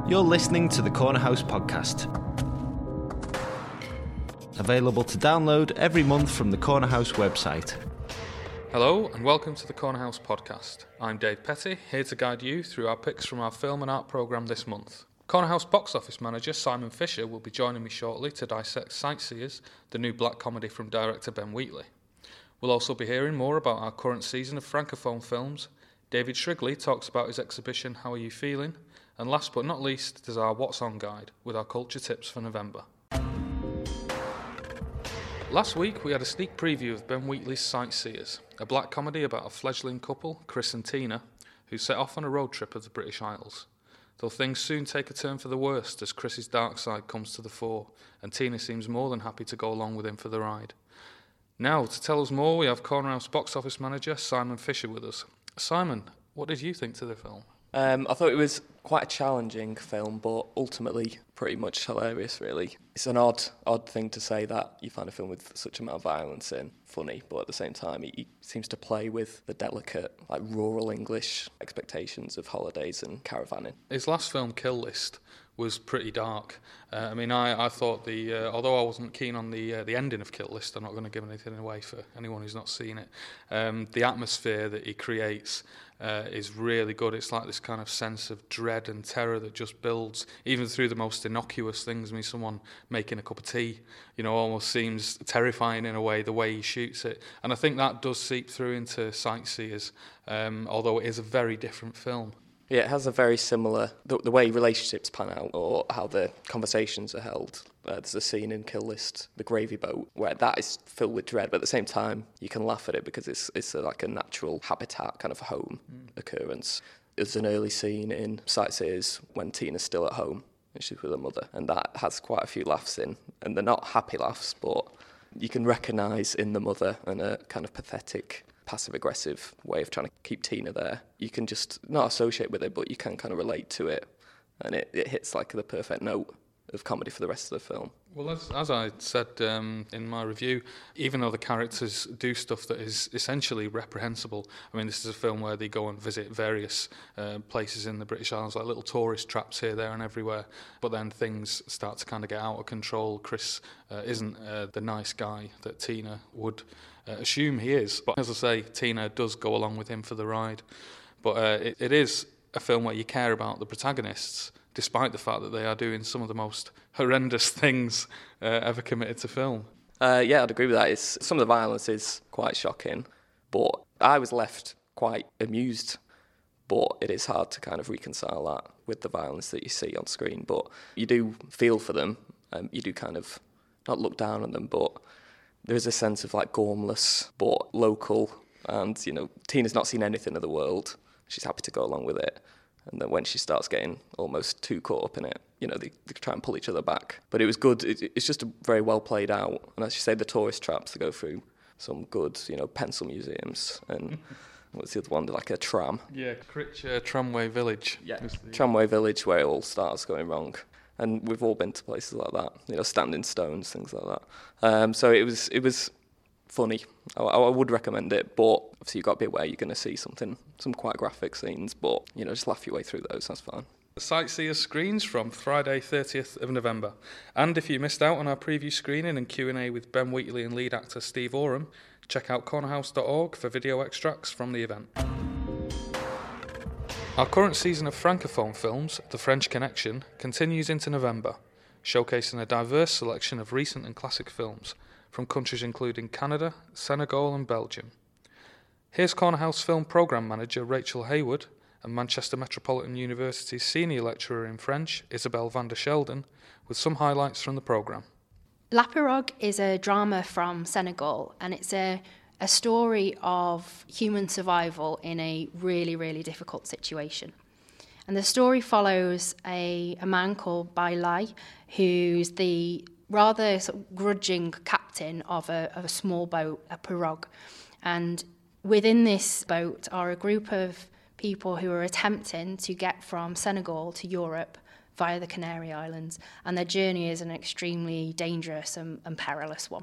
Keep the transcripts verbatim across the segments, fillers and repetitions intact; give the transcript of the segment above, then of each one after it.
You're listening to the Corner House Podcast. Available to download every month from the Corner House website. Hello and welcome to the Corner House Podcast. I'm Dave Petty, here to guide you through our picks from our film and art programme this month. Corner House box office manager Simon Fisher will be joining me shortly to dissect Sightseers, the new black comedy from director Ben Wheatley. We'll also be hearing more about our current season of Francophone films. David Shrigley talks about his exhibition How Are You Feeling? And last but not least, there's our What's On guide with our culture tips for November. Last week we had a sneak preview of Ben Wheatley's Sightseers, a black comedy about a fledgling couple, Chris and Tina, who set off on a road trip of the British Isles. Though things soon take a turn for the worst as Chris's dark side comes to the fore, and Tina seems more than happy to go along with him for the ride. Now, to tell us more, we have Corner House box office manager Simon Fisher with us. Simon, what did you think to the film? Um, I thought it was quite a challenging film, but ultimately pretty much hilarious, really. It's an odd odd thing to say that you find a film with such amount of violence in funny, but at the same time, he, he seems to play with the delicate, like rural English expectations of holidays and caravanning. His last film, Kill List, was pretty dark. Uh, I mean, I, I thought the, uh, although I wasn't keen on the uh, the ending of Kill List, I'm not going to give anything away for anyone who's not seen it. Um, the atmosphere that he creates uh, is really good. It's like this kind of sense of dread and terror that just builds, even through the most innocuous things. I mean, someone making a cup of tea, you know, almost seems terrifying in a way, the way he shoots it. And I think that does seep through into Sightseers, um, although it is a very different film. Yeah, it has a very similar, the, the way relationships pan out or how the conversations are held. Uh, there's a scene in Kill List, the gravy boat, where that is filled with dread, but at the same time, you can laugh at it because it's it's a, like a natural habitat kind of home mm. occurrence. There's an early scene in Sightseers when Tina's still at home and she's with her mother, and that has quite a few laughs in, and they're not happy laughs, but you can recognise in the mother and a kind of pathetic passive-aggressive way of trying to keep Tina there. You can just not associate with it, but you can kind of relate to it, and it, it hits like the perfect note of comedy for the rest of the film. Well, as, as I said um, in my review, even though the characters do stuff that is essentially reprehensible, I mean, this is a film where they go and visit various uh, places in the British Isles, like little tourist traps here, there and everywhere, but then things start to kind of get out of control. Chris uh, isn't uh, the nice guy that Tina would uh, assume he is, but as I say, Tina does go along with him for the ride. But uh, it, it is a film where you care about the protagonists, despite the fact that they are doing some of the most horrendous things uh, ever committed to film. Uh, yeah, I'd agree with that. It's, some of the violence is quite shocking, but I was left quite amused, but it is hard to kind of reconcile that with the violence that you see on screen. But you do feel for them, um, you do kind of not look down on them, but there is a sense of like gormless, but local, and, you know, Tina's not seen anything of the world. She's happy to go along with it. And then when she starts getting almost too caught up in it, you know, they, they try and pull each other back. But it was good. It, it's just a very well played out. And as you say, the tourist traps, they go through some good, you know, pencil museums. And what's the other one? Like a tram. Yeah, Critch uh, Tramway Village. Yeah, the... Tramway Village, where it all starts going wrong. And we've all been to places like that, you know, Standing Stones, things like that. Um, so it was it was funny. I, I would recommend it, but obviously you've got to be aware you're going to see something, some quite graphic scenes, but, you know, just laugh your way through those, that's fine. Sightseers screens from Friday thirtieth of November. And if you missed out on our preview screening and Q and A with Ben Wheatley and lead actor Steve Oram, check out cornerhouse dot org for video extracts from the event. Our current season of Francophone films, The French Connection, continues into November, showcasing a diverse selection of recent and classic films from countries including Canada, Senegal and Belgium. Here's Corner House Film Programme Manager Rachel Hayward and Manchester Metropolitan University's Senior Lecturer in French, Isabelle van der Sheldon, with some highlights from the programme. La Pirogue is a drama from Senegal, and it's a, a story of human survival in a really, really difficult situation. And the story follows a, a man called Bailai, who's the rather sort of grudging captain of a, of a small boat, a pirogue. And within this boat are a group of people who are attempting to get from Senegal to Europe via the Canary Islands. And their journey is an extremely dangerous and, and perilous one.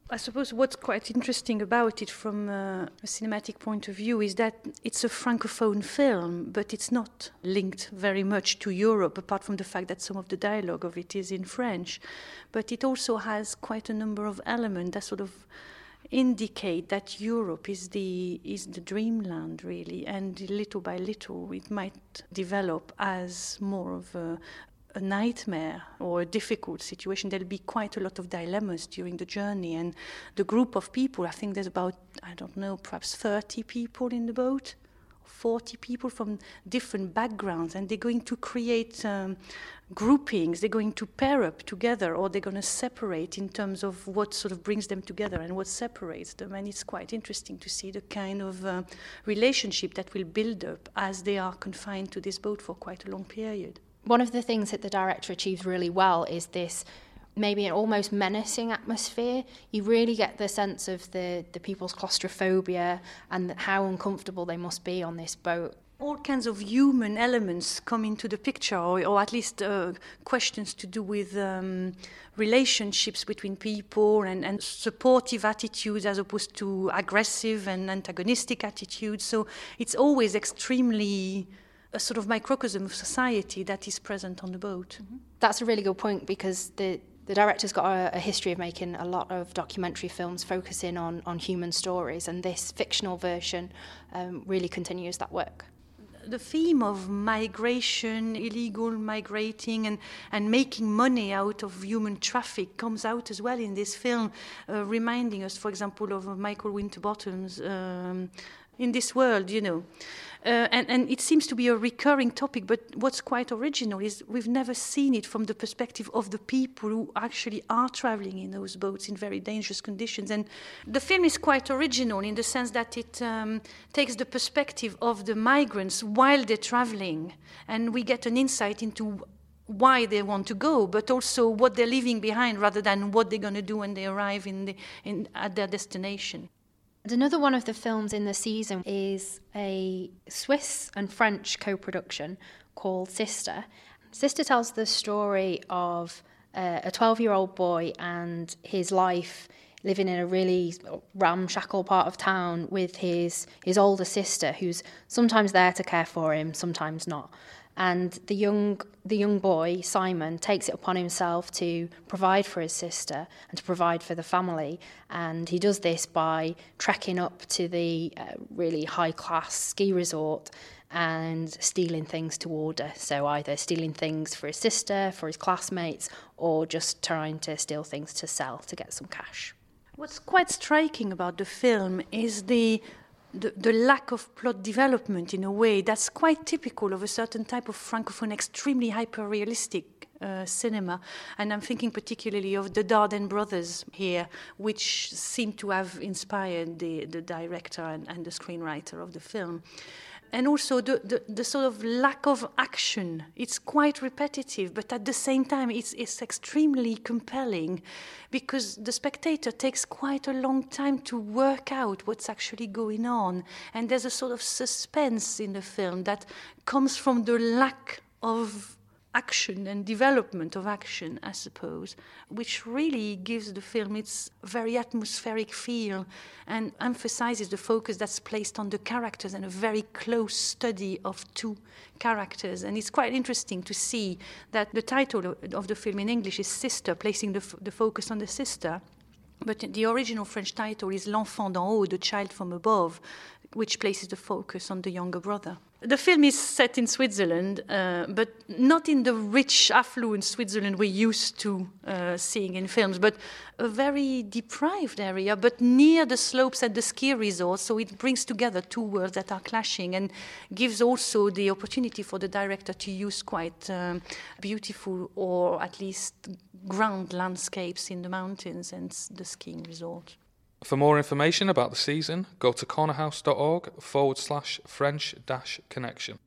I suppose what's quite interesting about it from uh, a cinematic point of view is that it's a francophone film, but it's not linked very much to Europe, apart from the fact that some of the dialogue of it is in French. But it also has quite a number of elements that sort of indicate that Europe is the is the dreamland, really, and little by little it might develop as more of a a nightmare or a difficult situation. There'll be quite a lot of dilemmas during the journey, and the group of people, I think there's about, I don't know, perhaps thirty people in the boat, forty people from different backgrounds, and they're going to create um, groupings, they're going to pair up together, or they're going to separate in terms of what sort of brings them together and what separates them. And it's quite interesting to see the kind of uh, relationship that will build up as they are confined to this boat for quite a long period. One of the things that the director achieves really well is this maybe an almost menacing atmosphere. You really get the sense of the, the people's claustrophobia and how uncomfortable they must be on this boat. All kinds of human elements come into the picture, or, or at least uh, questions to do with um, relationships between people and, and supportive attitudes as opposed to aggressive and antagonistic attitudes. So it's always extremely a sort of microcosm of society that is present on the boat. Mm-hmm. That's a really good point, because the, the director's got a, a history of making a lot of documentary films focusing on, on human stories, and this fictional version um, really continues that work. The theme of migration, illegal migrating, and, and making money out of human traffic comes out as well in this film, uh, reminding us, for example, of Michael Winterbottom's um, In This World, you know. Uh, and, and it seems to be a recurring topic, but what's quite original is we've never seen it from the perspective of the people who actually are traveling in those boats in very dangerous conditions. And the film is quite original in the sense that it um, takes the perspective of the migrants while they're traveling, and we get an insight into why they want to go, but also what they're leaving behind rather than what they're going to do when they arrive in the, in, at their destination. And another one of the films in the season is a Swiss and French co-production called Sister. Sister tells the story of uh, a twelve-year-old boy and his life living in a really ramshackle part of town with his, his older sister, who's sometimes there to care for him, sometimes not. And the young the young boy, Simon, takes it upon himself to provide for his sister and to provide for the family. And he does this by trekking up to the uh, really high-class ski resort and stealing things to order. So either stealing things for his sister, for his classmates, or just trying to steal things to sell to get some cash. What's quite striking about the film is the The, the lack of plot development in a way that's quite typical of a certain type of francophone, extremely hyper-realistic uh, cinema. And I'm thinking particularly of the Dardenne brothers here, which seem to have inspired the, the director and, and the screenwriter of the film. And also the, the, the sort of lack of action. It's quite repetitive, but at the same time it's, it's extremely compelling because the spectator takes quite a long time to work out what's actually going on. And there's a sort of suspense in the film that comes from the lack of action and development of action, I suppose, which really gives the film its very atmospheric feel and emphasizes the focus that's placed on the characters and a very close study of two characters. And it's quite interesting to see that the title of the film in English is Sister, placing the, f- the focus on the sister. But the original French title is L'enfant d'en haut, the child from above, which places the focus on the younger brother. The film is set in Switzerland, uh, but not in the rich, affluent Switzerland we're used to uh, seeing in films, but a very deprived area, but near the slopes at the ski resort, so it brings together two worlds that are clashing and gives also the opportunity for the director to use quite um, beautiful or at least ground landscapes in the mountains and the skiing resort. For more information about the season, go to cornerhouse.org forward slash French dash connection.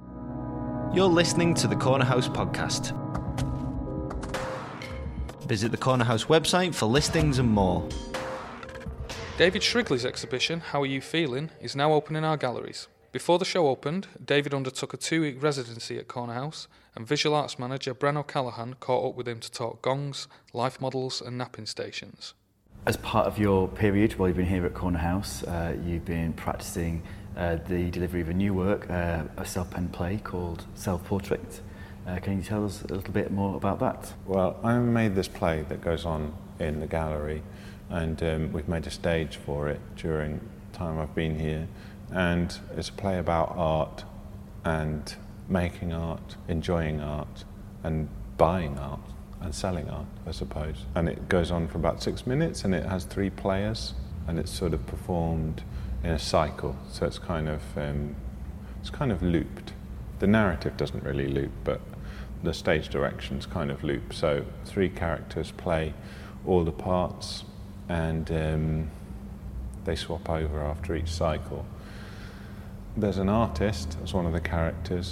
You're listening to the Corner House podcast. Visit the Corner House website for listings and more. David Shrigley's exhibition, How Are You Feeling?, is now open in our galleries. Before the show opened, David undertook a two-week residency at Corner House, and visual arts manager Bren O'Callaghan caught up with him to talk gongs, life models and napping stations. As part of your period while you've been here at Corner House, uh, you've been practicing uh, the delivery of a new work, uh, a self-penned play called Self-Portrait. Uh, can you tell us a little bit more about that? Well, I made this play that goes on in the gallery, and um, we've made a stage for it during the time I've been here. And it's a play about art and making art, enjoying art, and buying art and selling art, I suppose. And it goes on for about six minutes, and it has three players, and it's sort of performed in a cycle. So it's kind of um, it's kind of looped. The narrative doesn't really loop, but the stage directions kind of loop. So three characters play all the parts, and um, they swap over after each cycle. There's an artist as one of the characters,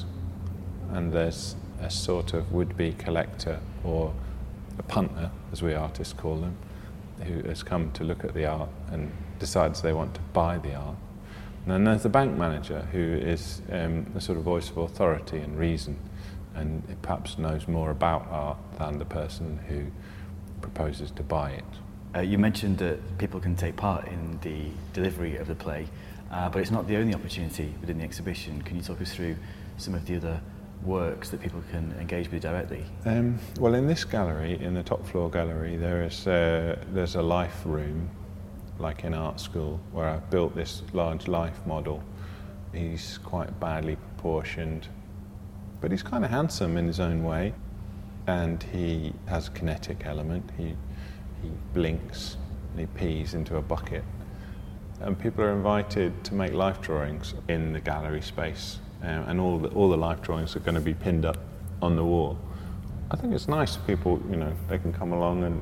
and there's a sort of would-be collector, or a punter, as we artists call them, who has come to look at the art and decides they want to buy the art. And then there's the bank manager, who is um, a sort of voice of authority and reason, and it perhaps knows more about art than the person who proposes to buy it. Uh, you mentioned that people can take part in the delivery of the play, uh, but it's not the only opportunity within the exhibition. Can you talk us through some of the other works that people can engage with directly? Um, well, in this gallery, in the top floor gallery, there is uh, there's a life room, like in art school, where I've built this large life model. He's quite badly proportioned, but he's kind of handsome in his own way, and he has a kinetic element. He he blinks and he pees into a bucket, and people are invited to make life drawings in the gallery space. Um, and all the, all the life drawings are going to be pinned up on the wall. I think it's nice if people, you know, they can come along and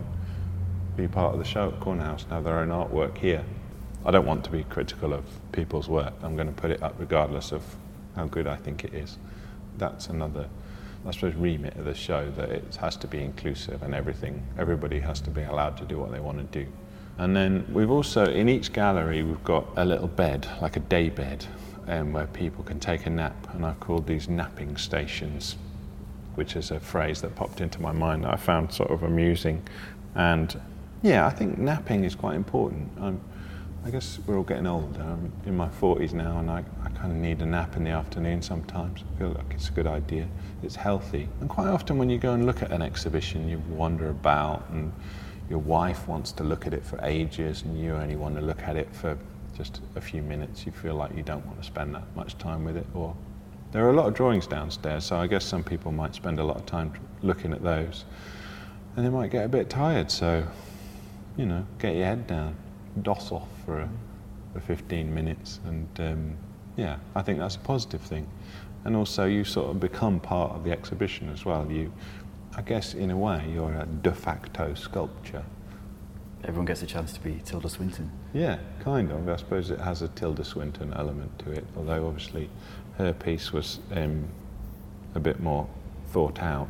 be part of the show at Corner House and have their own artwork here. I don't want to be critical of people's work. I'm going to put it up regardless of how good I think it is. That's another, I suppose, remit of the show, that it has to be inclusive and everything. Everybody has to be allowed to do what they want to do. And then we've also, in each gallery, we've got a little bed, like a day bed, Um, where people can take a nap, and I've called these napping stations, which is a phrase that popped into my mind that I found sort of amusing. And yeah, I think napping is quite important. I'm, I guess we're all getting older. I'm in my forties now, and I, I kind of need a nap in the afternoon sometimes. I feel like it's a good idea. It's healthy. And quite often when you go and look at an exhibition, you wander about, and your wife wants to look at it for ages, and you only want to look at it for just a few minutes. You feel like you don't want to spend that much time with it. Or there are a lot of drawings downstairs, so I guess some people might spend a lot of time looking at those, and they might get a bit tired. So, you know, get your head down, doss off for, a, for fifteen minutes, and um, yeah, I think that's a positive thing. And also, you sort of become part of the exhibition as well. You, I guess, in a way, you're a de facto sculpture. Everyone gets a chance to be Tilda Swinton. Yeah, kind of. I suppose it has a Tilda Swinton element to it, although obviously her piece was um, a bit more thought out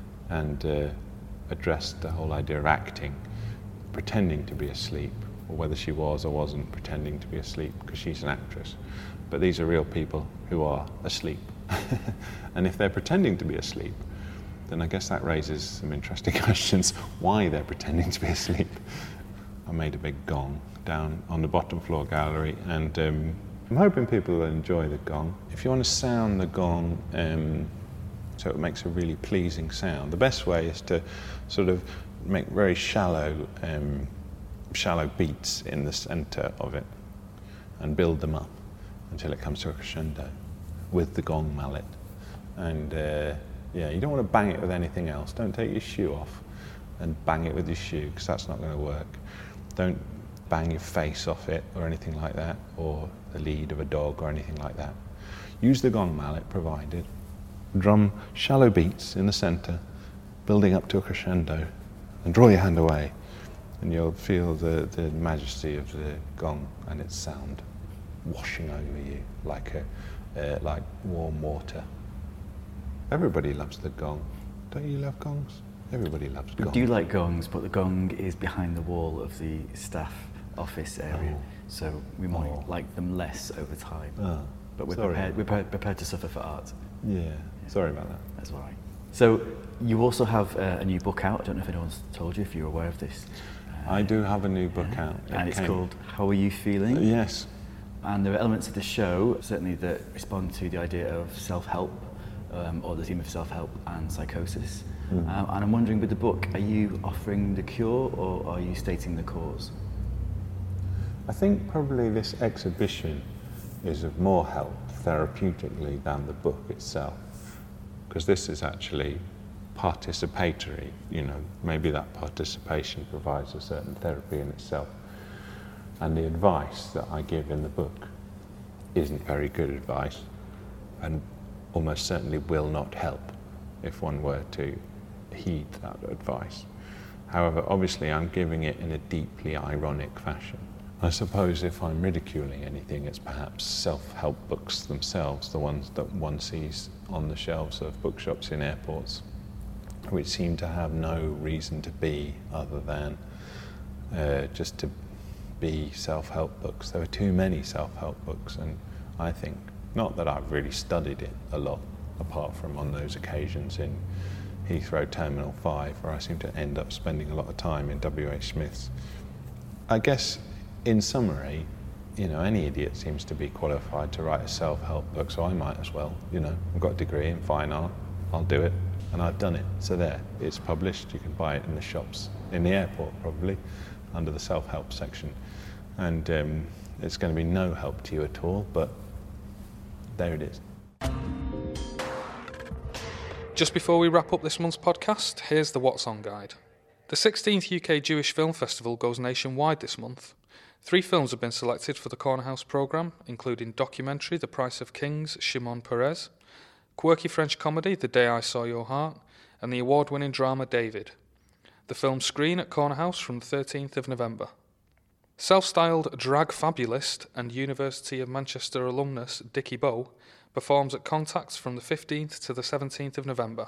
and uh, addressed the whole idea of acting, pretending to be asleep, or whether she was or wasn't pretending to be asleep, because she's an actress. But these are real people who are asleep. And if they're pretending to be asleep, then I guess that raises some interesting questions, why they're pretending to be asleep. I made a big gong down on the bottom floor gallery, and um, I'm hoping people will enjoy the gong. If you want to sound the gong um, so it makes a really pleasing sound, the best way is to sort of make very shallow, um, shallow beats in the centre of it and build them up until it comes to a crescendo with the gong mallet. And uh, yeah, you don't want to bang it with anything else. Don't take your shoe off and bang it with your shoe, because that's not going to work. Don't bang your face off it or anything like that, or the lead of a dog or anything like that. Use the gong mallet provided. Drum shallow beats in the centre, building up to a crescendo, and draw your hand away, and you'll feel the, the majesty of the gong and its sound washing over you like a uh, like warm water. Everybody loves the gong. Don't you love gongs? Everybody loves gongs. We do like gongs, but the gong is behind the wall of the staff office area, Oh. so we might Oh. like them less over time. Oh, but we're sorry. prepared, we're pre- prepared to suffer for art. Yeah, sorry about that. That's all right. So you also have uh, a new book out. I don't know if anyone's told you, if you're aware of this. I do have a new book yeah. out. It and it's came... called How Are You Feeling? Uh, yes. And there are elements of the show, certainly, that respond to the idea of self-help, um, or the theme of self-help and psychosis. Mm. Um, and I'm wondering, with the book, are you offering the cure or are you stating the cause? I think probably this exhibition is of more help therapeutically than the book itself, because this is actually participatory. You know, maybe that participation provides a certain therapy in itself. And the advice that I give in the book isn't very good advice, and almost certainly will not help if one were to heed that advice. However, obviously I'm giving it in a deeply ironic fashion. I suppose if I'm ridiculing anything, it's perhaps self-help books themselves, the ones that one sees on the shelves of bookshops in airports, which seem to have no reason to be other than uh, just to be self-help books. There are too many self-help books, and I think, not that I've really studied it a lot, apart from on those occasions in Heathrow Terminal five, where I seem to end up spending a lot of time in W H Smith's. I guess, in summary, you know, any idiot seems to be qualified to write a self-help book, so I might as well, you know. I've got a degree in fine art, I'll do it, and I've done it. So there, it's published, you can buy it in the shops, in the airport probably, under the self-help section. And um, it's going to be no help to you at all, but there it is. Just before we wrap up this month's podcast, here's the What's On guide. The sixteenth U K Jewish Film Festival goes nationwide this month. Three films have been selected for the Corner House programme, including documentary The Price of Kings, Shimon Peres, quirky French comedy The Day I Saw Your Heart, and the award-winning drama David. The films screen at Corner House from the thirteenth of November. Self-styled drag fabulist and University of Manchester alumnus Dickie Bow performs at Contacts from the fifteenth to the seventeenth of November.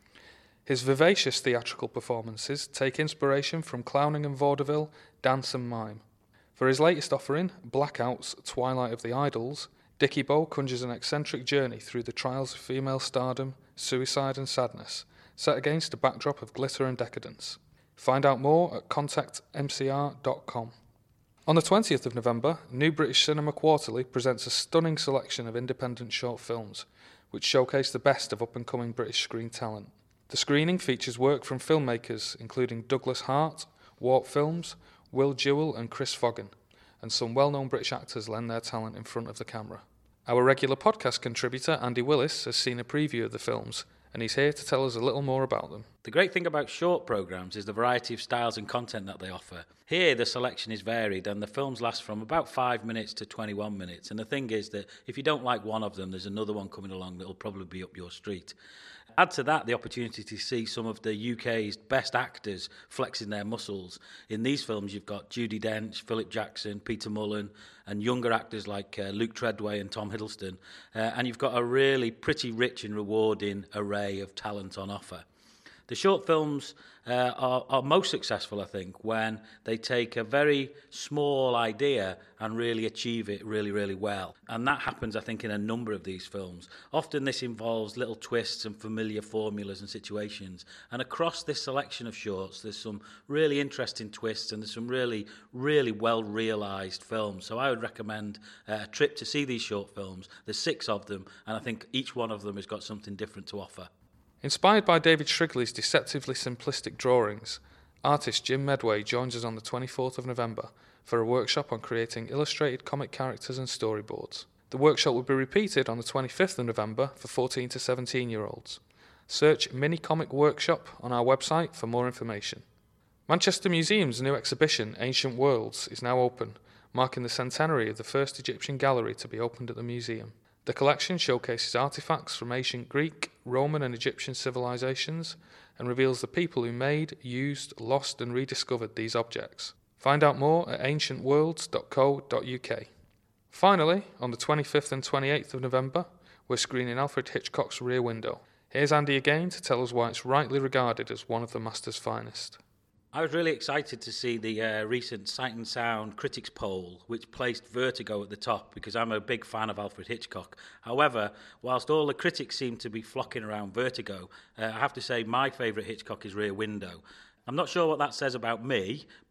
His vivacious theatrical performances take inspiration from clowning and vaudeville, dance and mime. For his latest offering, Blackout's Twilight of the Idols, Dickie Bow conjures an eccentric journey through the trials of female stardom, suicide and sadness, set against a backdrop of glitter and decadence. Find out more at contact m c r dot com. On the twentieth of November, New British Cinema Quarterly presents a stunning selection of independent short films, which showcase the best of up-and-coming British screen talent. The screening features work from filmmakers including Douglas Hart, Warp Films, Will Jewell and Chris Fogan, and some well-known British actors lend their talent in front of the camera. Our regular podcast contributor, Andy Willis, has seen a preview of the films, and he's here to tell us a little more about them. The great thing about short programmes is the variety of styles and content that they offer. Here, the selection is varied, and the films last from about five minutes to twenty-one minutes. And the thing is that if you don't like one of them, there's another one coming along that will probably be up your street. Add to that the opportunity to see some of the U K's best actors flexing their muscles. In these films, you've got Judi Dench, Philip Jackson, Peter Mullen, and younger actors like uh, Luke Treadway and Tom Hiddleston. Uh, and you've got a really pretty rich and rewarding array of talent on offer. The short films uh, are, are most successful, I think, when they take a very small idea and really achieve it really, really well. And that happens, I think, in a number of these films. Often this involves little twists and familiar formulas and situations. And across this selection of shorts, there's some really interesting twists and there's some really, really well-realised films. So I would recommend uh, a trip to see these short films. There's six of them, and I think each one of them has got something different to offer. Inspired by David Shrigley's deceptively simplistic drawings, artist Jim Medway joins us on the twenty-fourth of November for a workshop on creating illustrated comic characters and storyboards. The workshop will be repeated on the twenty-fifth of November for fourteen to seventeen-year-olds. Search Mini Comic Workshop on our website for more information. Manchester Museum's new exhibition, Ancient Worlds, is now open, marking the centenary of the first Egyptian gallery to be opened at the museum. The collection showcases artifacts from ancient Greek, Roman and Egyptian civilizations and reveals the people who made, used, lost and rediscovered these objects. Find out more at ancient worlds dot co dot u k. Finally, on the twenty-fifth and twenty-eighth of November, we're screening Alfred Hitchcock's Rear Window. Here's Andy again to tell us why it's rightly regarded as one of the master's finest. I was really excited to see the uh, recent Sight and Sound Critics poll, which placed Vertigo at the top, because I'm a big fan of Alfred Hitchcock. However, whilst all the critics seem to be flocking around Vertigo, uh, I have to say my favourite Hitchcock is Rear Window. I'm not sure what that says about me,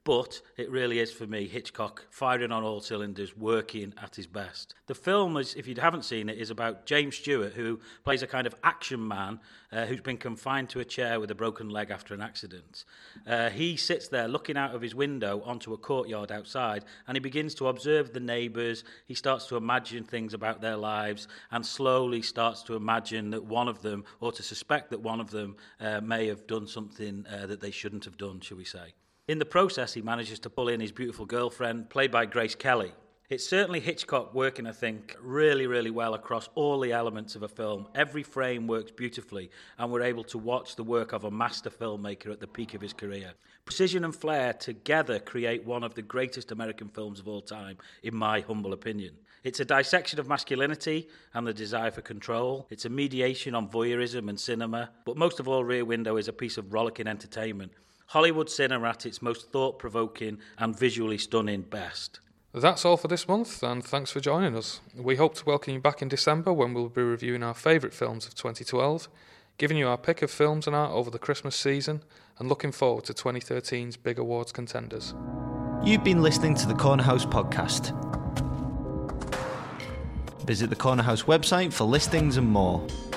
But it really is, for me, Hitchcock firing on all cylinders, working at his best. The film, is, if you haven't seen it, is about James Stewart, who plays a kind of action man uh, who's been confined to a chair with a broken leg after an accident. Uh, he sits there looking out of his window onto a courtyard outside, and he begins to observe the neighbours. He starts to imagine things about their lives and slowly starts to imagine that one of them, or to suspect that one of them, uh, may have done something uh, that they shouldn't have done, shall we say. In the process, he manages to pull in his beautiful girlfriend, played by Grace Kelly. It's certainly Hitchcock working, I think, really, really well across all the elements of a film. Every frame works beautifully, and we're able to watch the work of a master filmmaker at the peak of his career. Precision and flair together create one of the greatest American films of all time, in my humble opinion. It's a dissection of masculinity and the desire for control. It's a mediation on voyeurism and cinema. But most of all, Rear Window is a piece of rollicking entertainment. Hollywood cinema at its most thought-provoking and visually stunning best. That's all for this month, and thanks for joining us. We hope to welcome you back in December when we'll be reviewing our favourite films of twenty twelve, giving you our pick of films and art over the Christmas season, and looking forward to twenty thirteen's big awards contenders. You've been listening to the Corner House podcast. Visit the Corner House website for listings and more.